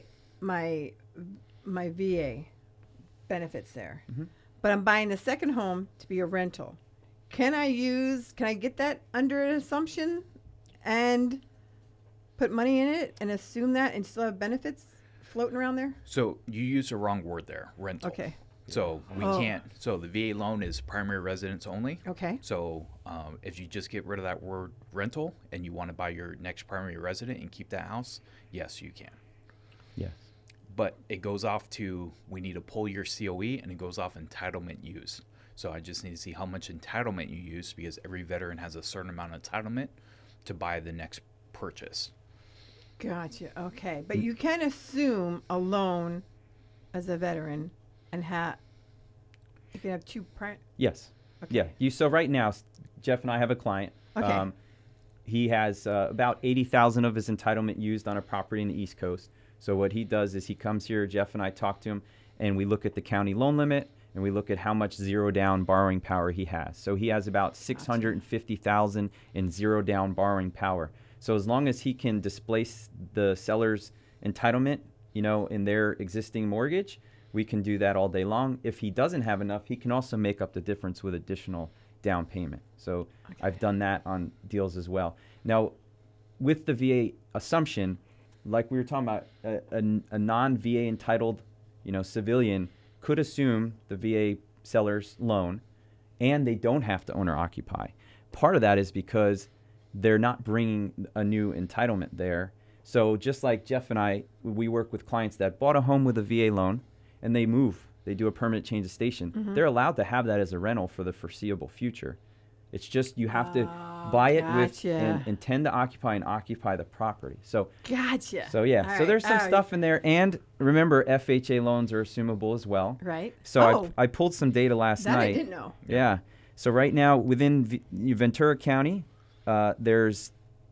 VA benefits there. Mm-hmm. But I'm buying the second home to be a rental. Can I get that under an assumption and put money in it and assume that and still have benefits floating around there? So you used the wrong word there, rental. Okay. So we can't. So the VA loan is primary residence only. Okay. So if you just get rid of that word rental and you want to buy your next primary resident and keep that house, yes, you can. Yes. But it goes off to, we need to pull your COE, and it goes off entitlement use. So I just need to see how much entitlement you use, because every veteran has a certain amount of entitlement to buy the next purchase. Gotcha. Okay. But you can assume a loan as a veteran and you can have two Yes. Okay. Yeah. So right now, Jeff and I have a client. Okay. He has about $80,000 of his entitlement used on a property in the East Coast. So what he does is he comes here, Jeff and I talk to him, and we look at the county loan limit, and we look at how much zero down borrowing power he has. So he has about $650,000 in zero down borrowing power. So as long as he can displace the seller's entitlement, in their existing mortgage, we can do that all day long. If he doesn't have enough, he can also make up the difference with additional down payment. So I've done that on deals as well. Now, with the VA assumption, like we were talking about, a non-VA entitled, civilian could assume the VA seller's loan, and they don't have to own or occupy. Part of that is because they're not bringing a new entitlement there. So just like Jeff and I, we work with clients that bought a home with a VA loan, and they move. They do a permanent change of station. Mm-hmm. They're allowed to have that as a rental for the foreseeable future. It's just you have to buy it with and intend to occupy and occupy the property. So gotcha. So yeah. All so there's some stuff in there, and remember, FHA loans are assumable as well. Right. So I pulled some data last night. I didn't know. Yeah. So right now within Ventura County, there's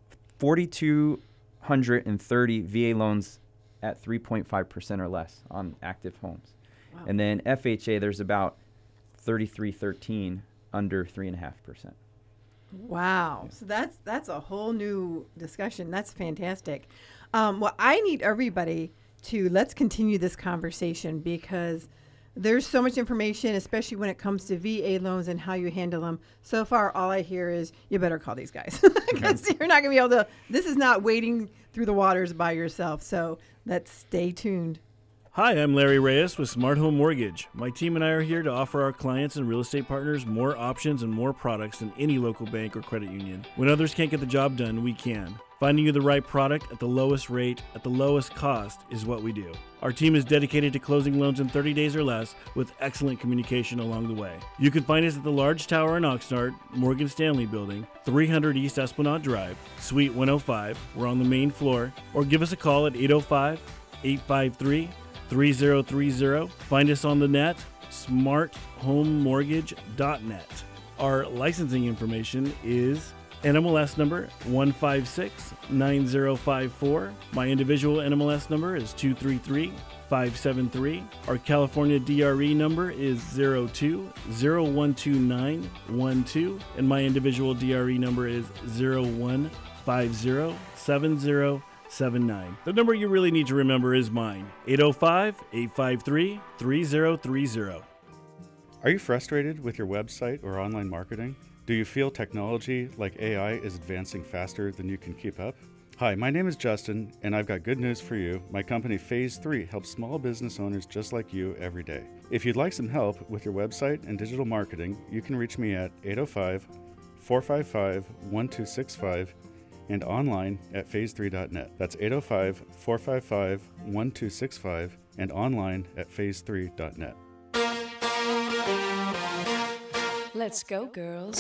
4,230 VA loans at 3.5% or less on active homes. Wow. And then FHA, there's about 3,313 under 3.5%. Wow. So that's a whole new discussion. That's fantastic. Well, I need everybody let's continue this conversation, because there's so much information, especially when it comes to VA loans and how you handle them. So far, all I hear is you better call these guys, because you're not going to be able to. This is not wading through the waters by yourself. So let's stay tuned. Hi, I'm Larry Reyes with Smart Home Mortgage. My team and I are here to offer our clients and real estate partners more options and more products than any local bank or credit union. When others can't get the job done, we can. Finding you the right product at the lowest rate, at the lowest cost, is what we do. Our team is dedicated to closing loans in 30 days or less, with excellent communication along the way. You can find us at the Large Tower in Oxnard, Morgan Stanley Building, 300 East Esplanade Drive, Suite 105. We're on the main floor. Or give us a call at 805-853-3030. Find us on the net, smarthomemortgage.net. Our licensing information is NMLS number 1569054. My individual NMLS number is 233573. Our California DRE number is 02012912, and my individual DRE number is 01507079. The number you really need to remember is mine, 805-853-3030. Are you frustrated with your website or online marketing? Do you feel technology like AI is advancing faster than you can keep up? Hi, my name is Justin, and I've got good news for you. My company Phase 3 helps small business owners just like you every day. If you'd like some help with your website and digital marketing, you can reach me at 805-455-1265 and online at phase3.net. That's 805-455-1265 and online at phase3.net. Let's go, girls.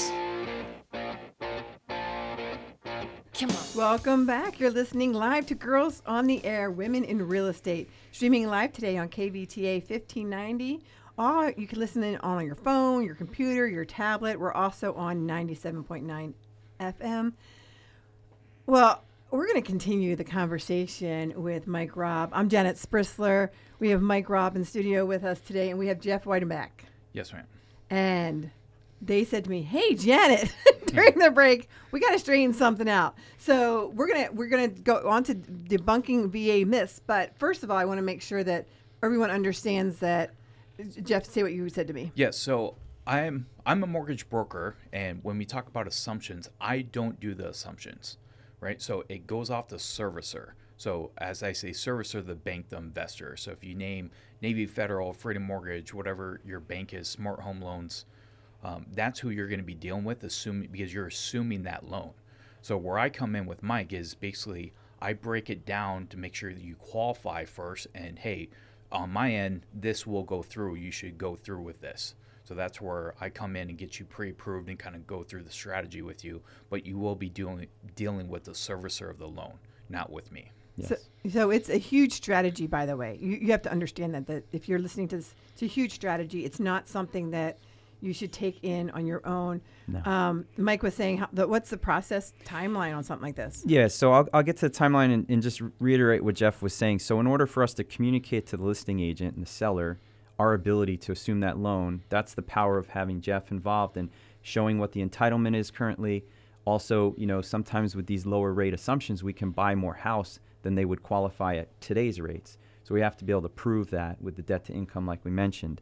Come on. Welcome back. You're listening live to Girls on the Air, Women in Real Estate. Streaming live today on KVTA 1590. Or you can listen in on your phone, your computer, your tablet. We're also on 97.9 FM. Well, we're going to continue the conversation with Mike Robb. I'm Janet Sprisler. We have Mike Robb in studio with us today, and we have Jeff Weidenbach. Yes, ma'am. And they said to me, "Hey, Janet," during the break, we got to straighten something out. So we're gonna go on to debunking VA myths. But first of all, I want to make sure that everyone understands that. Jeff, say what you said to me. Yes. So I'm a mortgage broker, and when we talk about assumptions, I don't do the assumptions, right? So it goes off the servicer. So as I say, servicer, the bank, the investor. So if you name Navy Federal, Freedom Mortgage, whatever your bank is, Smart Home Loans, that's who you're going to be dealing with, because you're assuming that loan. So where I come in with Mike is basically I break it down to make sure that you qualify first, and hey, on my end, this will go through. You should go through with this. So that's where I come in and get you pre-approved and kind of go through the strategy with you. But you will be dealing with the servicer of the loan, not with me. Yes. So it's a huge strategy, by the way. You have to understand that if you're listening to this, it's a huge strategy. It's not something that you should take in on your own. No. Mike was saying, what's the process timeline on something like this? Yeah, so I'll get to the timeline and just reiterate what Jeff was saying. So in order for us to communicate to the listing agent and the seller our ability to assume that loan, that's the power of having Jeff involved and showing what the entitlement is currently. Also, sometimes with these lower rate assumptions, we can buy more house than they would qualify at today's rates. So we have to be able to prove that with the debt to income like we mentioned.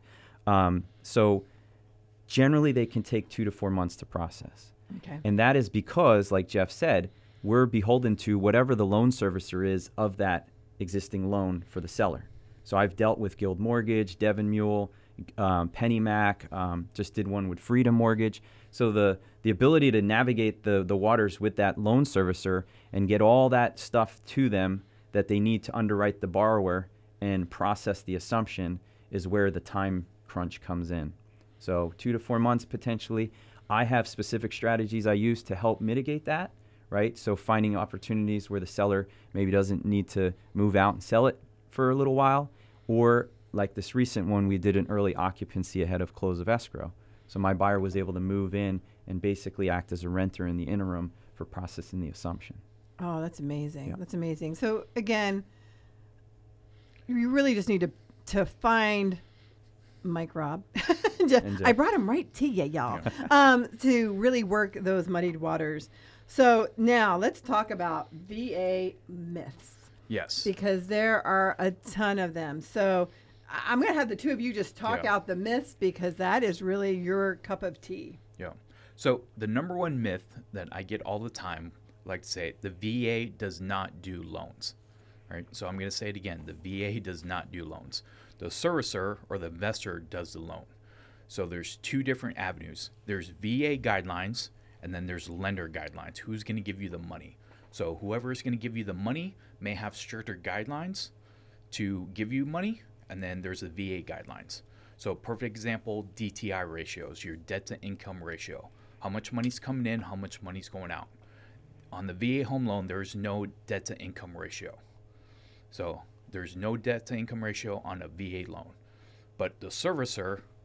So generally, they can take 2 to 4 months to process. Okay. And that is because, like Jeff said, we're beholden to whatever the loan servicer is of that existing loan for the seller. So I've dealt with Guild Mortgage, Devon Mule, PennyMac, just did one with Freedom Mortgage. So the ability to navigate the waters with that loan servicer and get all that stuff to them that they need to underwrite the borrower and process the assumption is where the time crunch comes in. So 2 to 4 months potentially. I have specific strategies I use to help mitigate that, right? So finding opportunities where the seller maybe doesn't need to move out and sell it for a little while, or like this recent one, we did an early occupancy ahead of close of escrow. So my buyer was able to move in and basically act as a renter in the interim for processing the assumption. Oh, that's amazing. Yeah. That's amazing. So again, you really just need to find Mike Robb. I brought him right to you, y'all, to really work those muddied waters. So now let's talk about VA myths. Yes. Because there are a ton of them. So I'm going to have the two of you just talk out the myths, because that is really your cup of tea. Yeah. So the number one myth that I get all the time, like to say, the VA does not do loans. Right? So I'm going to say it again. The VA does not do loans. The servicer or the investor does the loan. So there's two different avenues. There's VA guidelines, and then there's lender guidelines. Who's going to give you the money? So whoever is going to give you the money may have stricter guidelines to give you money, and then there's the VA guidelines. So perfect example, DTI ratios, your debt to income ratio. How much money's coming in, how much money's going out. On the VA home loan, there's no debt to income ratio. So there's no debt to income ratio on a VA loan. But the servicer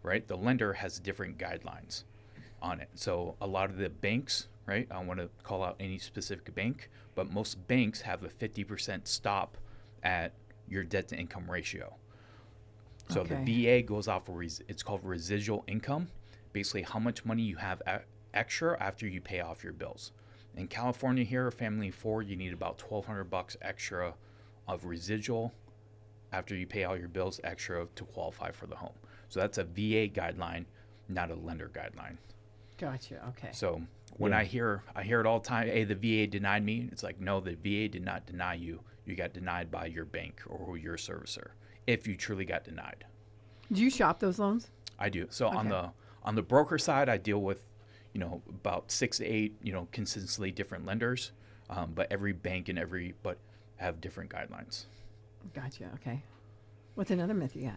right? The lender has different guidelines on it. So a lot of the banks, right? I don't want to call out any specific bank, but most banks have a 50% stop at your debt to income ratio. So the VA goes off of it's called residual income, basically how much money you have extra after you pay off your bills. In California here, a family of 4, you need about $1,200 extra of residual after you pay all your bills extra to qualify for the home. So that's a VA guideline, not a lender guideline. Gotcha. Okay. So when I hear it all the time, hey, the VA denied me. It's like, no, the VA did not deny you. You got denied by your bank or your servicer, if you truly got denied. Do you shop those loans? I do. So on the broker side, I deal with, about 6 to 8, consistently different lenders, but every bank and but have different guidelines. Gotcha. Okay. What's another myth you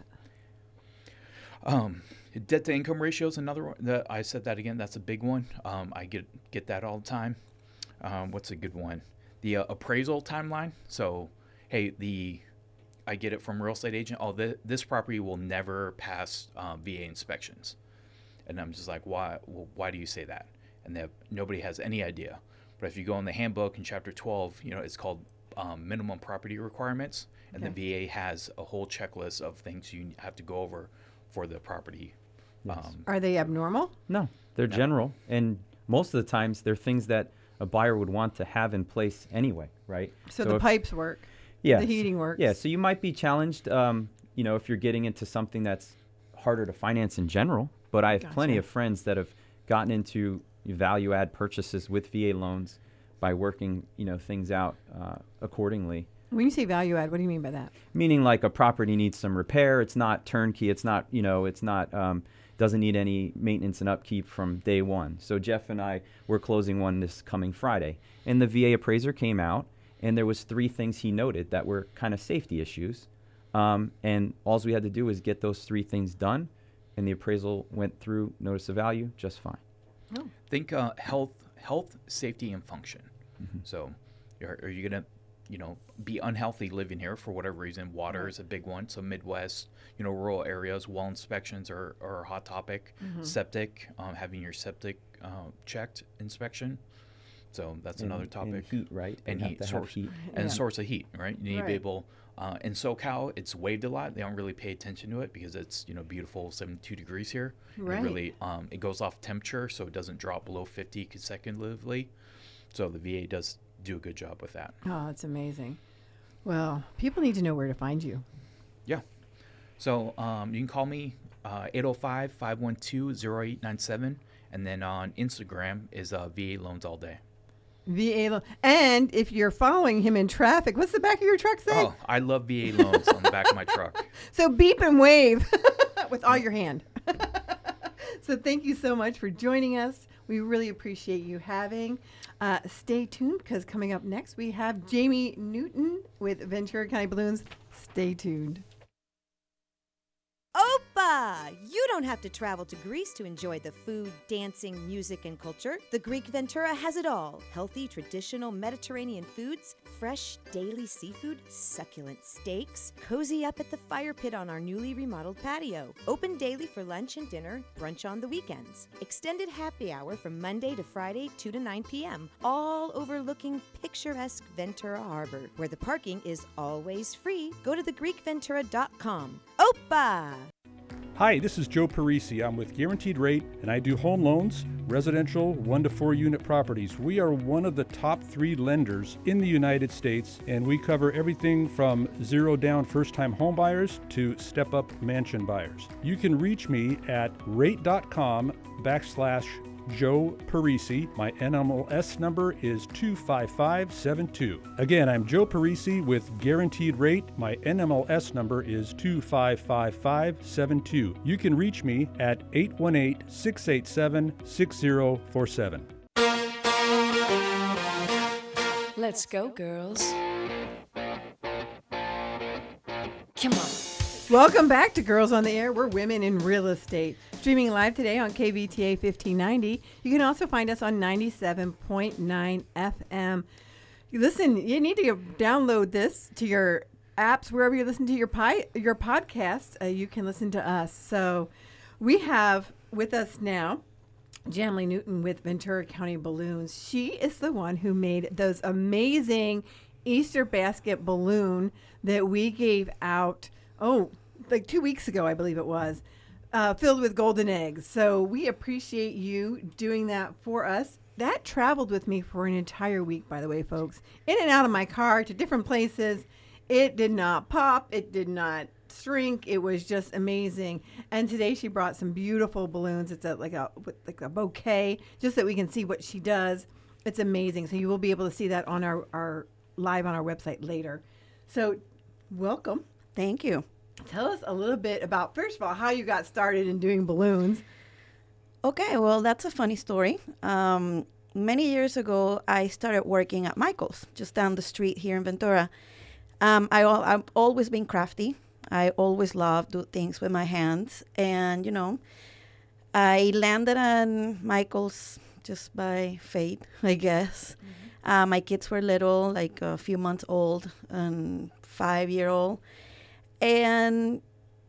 got? Debt to income ratio is another one. I said that again. That's a big one. I get that all the time. What's a good one? The appraisal timeline. So, hey, I get it from a real estate agent. Oh, this property will never pass VA inspections, and I'm just like, why? Well, why do you say that? And nobody has any idea. But if you go in the handbook in Chapter 12, it's called minimum property requirements, and the VA has a whole checklist of things you have to go over for the property. Yes. Are they abnormal? No, they're general, and most of the times they're things that a buyer would want to have in place anyway, right? So the pipes work. Yeah. The heating works. Yeah. So you might be challenged, if you're getting into something that's harder to finance in general. But I have plenty of friends that have gotten into value add purchases with VA loans by working, things out accordingly. When you say value add, what do you mean by that? Meaning like a property needs some repair. It's not turnkey. It's not, doesn't need any maintenance and upkeep from day one. So Jeff and I were closing one this coming Friday, and the VA appraiser came out, and there was 3 things he noted that were kind of safety issues. And all we had to do was get those 3 things done, and the appraisal went through notice of value just fine. Oh. Think health, safety, and function. Mm-hmm. So are you going to be unhealthy living here for whatever reason? Water is a big one. So Midwest, rural areas, well inspections are a hot topic. Mm-hmm. Septic, having your septic checked inspection. So that's another topic. And heat, right? And heat, source of heat, right? You need to be able. In SoCal, it's waved a lot. They don't really pay attention to it because it's beautiful 72 degrees here. Right. It really it goes off temperature, so it doesn't drop below 50 consecutively. So the VA does do a good job with that. Oh, that's amazing. Well, people need to know where to find you. Yeah. So you can call me 805-512-0897, and then on Instagram is VA Loans All Day. And if you're following him in traffic, what's the back of your truck say? Oh, I love VA Loans on the back of my truck. So beep and wave with all your hand. So thank you so much for joining us. We really appreciate you having. Stay tuned, because coming up next we have Jamie Newton with Ventura County Balloons. Stay tuned. Opa! You don't have to travel to Greece to enjoy the food, dancing, music, and culture. The Greek Ventura has it all. Healthy, traditional Mediterranean foods, fresh, daily seafood, succulent steaks. Cozy up at the fire pit on our newly remodeled patio. Open daily for lunch and dinner, brunch on the weekends. Extended happy hour from Monday to Friday, 2 to 9 p.m., all overlooking picturesque Ventura Harbor, where the parking is always free. Go to thegreekventura.com. Opa! Hi, this is Joe Parisi. I'm with Guaranteed Rate, and I do home loans, residential 1 to 4 unit properties. We are one of the top 3 lenders in the United States, and we cover everything from 0 down first-time home buyers to step-up mansion buyers. You can reach me at rate.com/Joe Parisi. My NMLS number is 25572. Again, I'm Joe Parisi with Guaranteed Rate. My NMLS number is 25572. You can reach me at 818-687-6047. Let's go, girls. Come on. Welcome back to Girls on the Air. We're women in real estate. Streaming live today on KVTA 1590. You can also find us on 97.9 FM. Listen, you need to download this to your apps, wherever you listen to your podcasts. You can listen to us. So We have with us now Janley Newton with Ventura County Balloons. She is the one who made those amazing Easter basket balloon that we gave out, like 2 weeks ago, I believe it was, filled with golden eggs. So we appreciate you doing that for us. That traveled with me for an entire week, by the way, folks. In and out of my car to different places. It did not pop. It did not shrink. It was just amazing. And today she brought some beautiful balloons. It's like a bouquet, just so we can see what she does. It's amazing. So you will be able to see that on our live on our website later. So welcome. Thank you. Tell us a little bit about, first of all, how you got started in doing balloons. Okay, well, that's a funny story. Many years ago, I started working at Michael's, just down the street here in Ventura. I've always been crafty. I always loved do things with my hands. And, I landed on Michael's just by fate, I guess. Mm-hmm. My kids were little, like a few months old and 5-year-old. And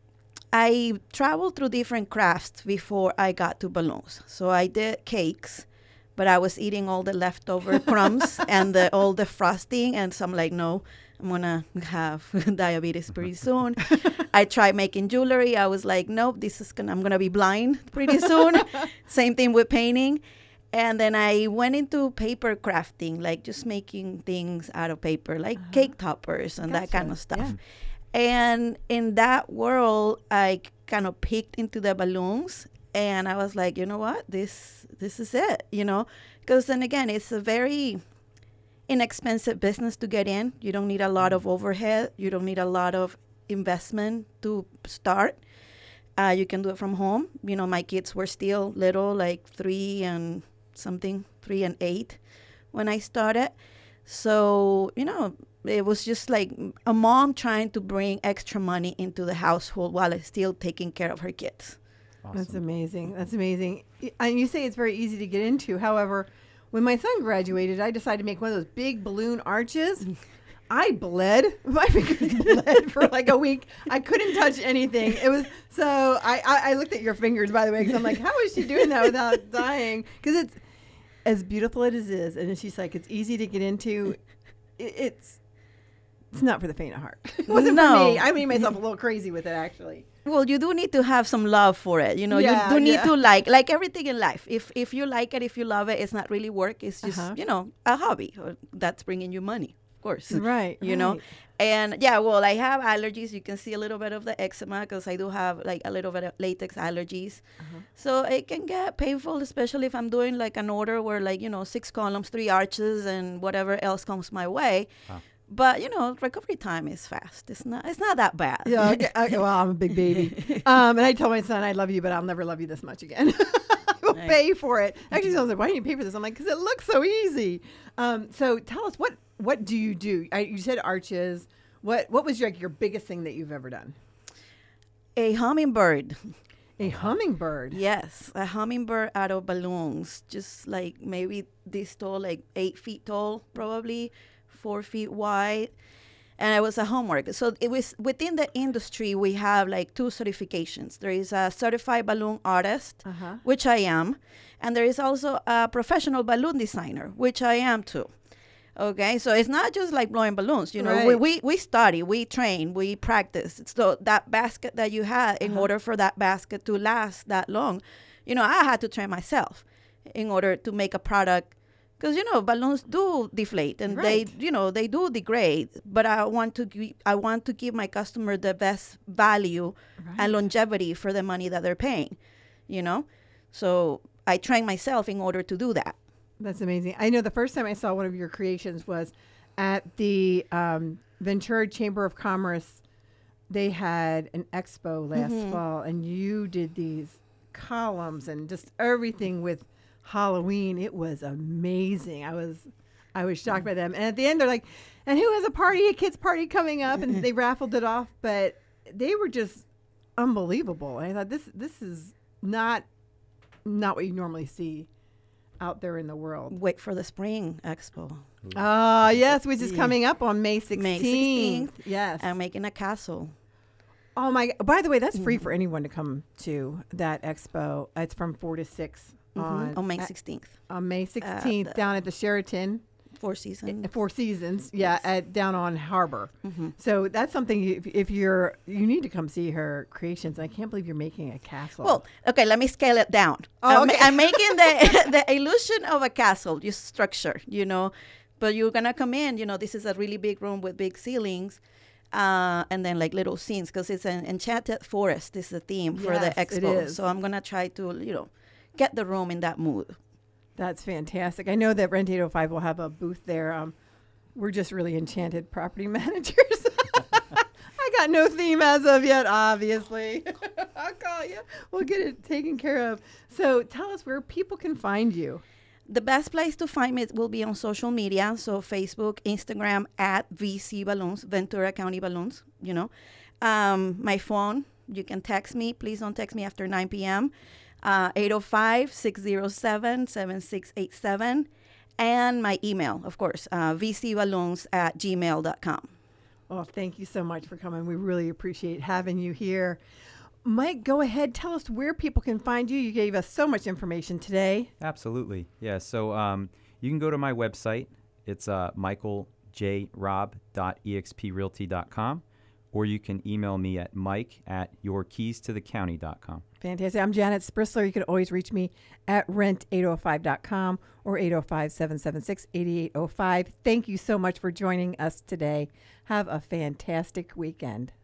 I traveled through different crafts before I got to balloons. So I did cakes, but I was eating all the leftover crumbs and all the frosting. And so I'm like, no, I'm going to have diabetes pretty soon. I tried making jewelry. I was like, nope, I'm going to be blind pretty soon. Same thing with painting. And then I went into paper crafting, like just making things out of paper, like cake toppers and that kind of stuff. Yeah. And in that world, I kind of peeked into the balloons, and I was like, you know what, this is it, because then again, it's a very inexpensive business to get in. You don't need a lot of overhead. You don't need a lot of investment to start. You can do it from home. My kids were still little, like 3 and 8 when I started. So, it was just like a mom trying to bring extra money into the household while still taking care of her kids. Awesome. That's amazing. That's amazing. And you say it's very easy to get into. However, when my son graduated, I decided to make one of those big balloon arches. I bled. My fingers bled for like a week. I couldn't touch anything. It was so. I looked at your fingers, by the way, because I'm like, how is she doing that without dying? Because it's as beautiful as it is, and she's like, it's easy to get into. It's not for the faint of heart. It wasn't for me. I made myself a little crazy with it, actually. Well, you do need to have some love for it. You do need to like everything in life. If you like it, if you love it, it's not really work. It's just, a hobby that's bringing you money, of course. Right. Know? And well, I have allergies. You can see a little bit of the eczema because I do have like a little bit of latex allergies. So it can get painful, especially if I'm doing like an order where 6 columns, 3 arches and whatever else comes my way. But, recovery time is fast. It's not that bad. Yeah, okay. Well, I'm a big baby. And I told my son, I love you, but I'll never love you this much again. I will pay for it. Actually, I was like, why do you pay for this? I'm like, because it looks so easy. So tell us, what do you do? You said arches. What was your biggest thing that you've ever done? A hummingbird. A hummingbird? Yes, a hummingbird out of balloons. Just like maybe this tall, like 8 feet tall, probably. 4 feet wide, and it was a homework. So it was within the industry. We have like 2 certifications. There is a certified balloon artist, which I am, and there is also a professional balloon designer, which I am too. Okay, so it's not just like blowing balloons. Right. We study, we train, we practice. So that basket that you had, in order for that basket to last that long, I had to train myself in order to make a product. Because balloons do deflate and they do degrade. But I want to give my customer the best value and longevity for the money that they're paying. So I train myself in order to do that. That's amazing. I know the first time I saw one of your creations was at the Ventura Chamber of Commerce. They had an expo last fall, and you did these columns and just everything with Halloween. It was amazing. I was shocked by them. And at the end, they're like, and who has a kid's party coming up? And they raffled it off. But they were just unbelievable. And I thought, this is not what you normally see out there in the world. Wait for the spring expo. Yes, which is coming up on May 16th. May 16th. Yes. I'm making a castle. Oh my! By the way, that's free for anyone to come to that expo. It's from 4 to 6 on May 16th. On May 16th, down at the Sheraton. Four Seasons. Four Seasons, yeah, Yes. down on Harbor. So that's something. If you need to come see her creations. I can't believe you're making a castle. Well, okay, let me scale it down. Oh, okay. I'm making the illusion of a castle, just structure, But you're gonna come in, this is a really big room with big ceilings, and then like little scenes, because it's an enchanted forest. This is the theme for the Yes, it expo. is. So I'm gonna try to, get the room in that mood. That's fantastic. I know that Rent 805 will have a booth there. We're just really enchanted property managers. I got no theme as of yet, obviously. I'll call you. We'll get it taken care of. So tell us where people can find you. The best place to find me will be on social media. So Facebook, Instagram, at VC Balloons, Ventura County Balloons, My phone, you can text me. Please don't text me after 9 p.m. 805-607-7687. And my email, of course, vcballoons@gmail.com. Well, thank you so much for coming. We really appreciate having you here. Mike, go ahead. Tell us where people can find you. You gave us so much information today. Absolutely. Yeah. So you can go to my website. It's michaeljrob.exprealty.com, or you can email me at mike@yourkeystothecounty.com. Fantastic. I'm Janet Sprisler. You can always reach me at rent805.com or 805-776-8805. Thank you so much for joining us today. Have a fantastic weekend.